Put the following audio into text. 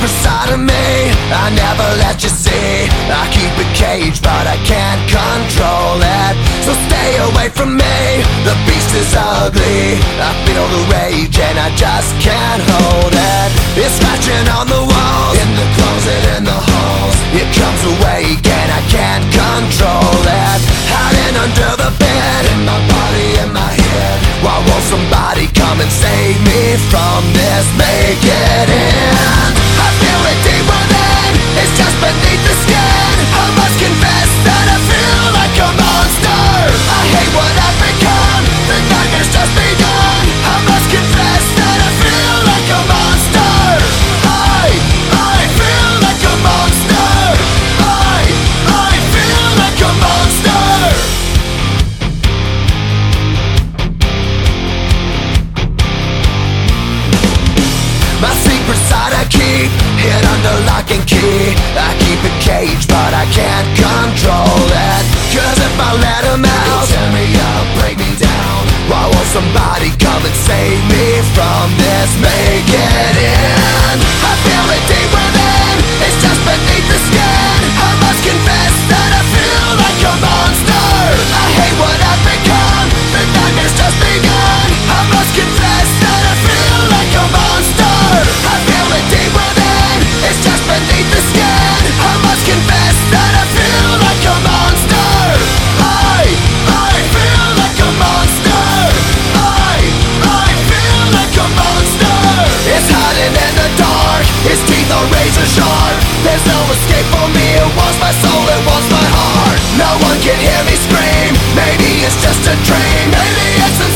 secret side of me I never let you see. I keep it caged but I can't control it. So stay away from me, the beast is ugly. I feel the rage and I just can't hold it. It's scratching on the walls, in the closet, in the halls. It comes awake and I can't control it. Hiding under the bed, in my body, in my head. Why won't somebody come and save me from this? Make it end. I feel it deep within, it's just beneath the skin. I must confess that I feel like a monster. I hate what I've become, the nightmare's just begun. I must confess that I feel like a monster. I feel like a monster. I feel like a monster. My secret side I keep hid under lock and key. I keep it caged but I can't control it. Cause if I let him out, he'll tear me up, break me down. Why won't somebody come and save me from this? Make it end. I feel it deep within, it's just beneath the skin. I must confess that I feel like a monster. I hate what I've become, the nightmare's just begun. I must confess that I feel like a monster. I feel it deep within, it's just beneath the skin. I must confess that I feel like a monster. I feel like a monster. I feel like a monster. It's hiding in the dark, its teeth are razor sharp. There's no escape for me, it wants my soul, it wants my heart. No one can hear me scream, maybe it's just a dream. Maybe it's a